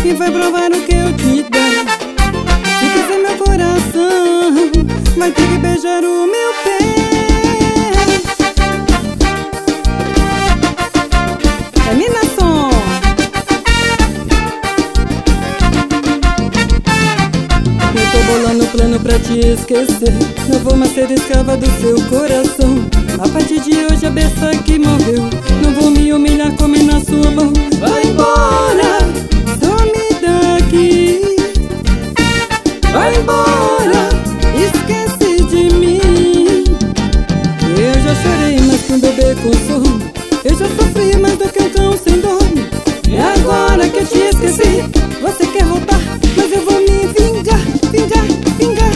e vai provar o que eu te der. Se quiser meu coração, vai ter que beijar o meu pé. Terminação. Eu tô bolando plano pra te esquecer. Não vou mais ser escrava do seu coração. A partir de hoje a besta que morreu, não vou me humilhar como na sua mão. Vai embora, some daqui. Vai embora, esquece de mim. Eu já chorei mais que um bebê com sono. Eu já sofri mais do que um cão sem dono. E agora que eu te esqueci, você quer voltar, mas eu vou me vingar, vingar, vingar.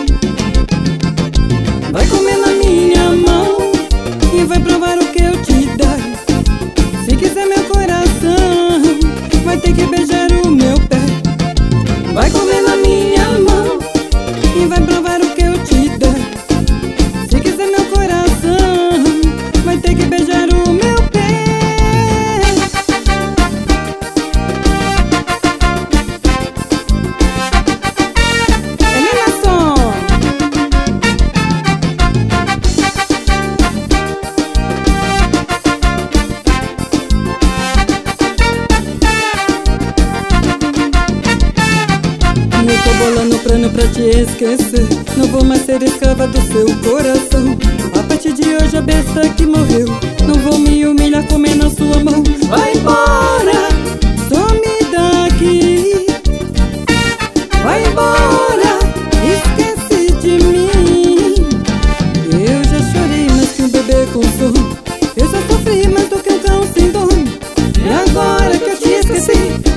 Vai comer na minha mão e vai provar o que eu te dar. Se quiser meu coração, vai ter que beijar o meu pé. Vai comer na minha mão e vai provar o que eu te dar. Se quiser meu coração, vai ter que beijar o meu pé. Eliminação. Eu tô bolando plano pra te esquecer. Não vou mais ser escrava do seu coração. A partir de hoje a besta que morreu, não vou me humilhar comer na sua mão. Vai embora, some daqui. Vai embora, esquece de mim. Eu já chorei mais que um bebê com sono. Eu já sofri mais do que um cão sem dono. E agora que eu te esqueci,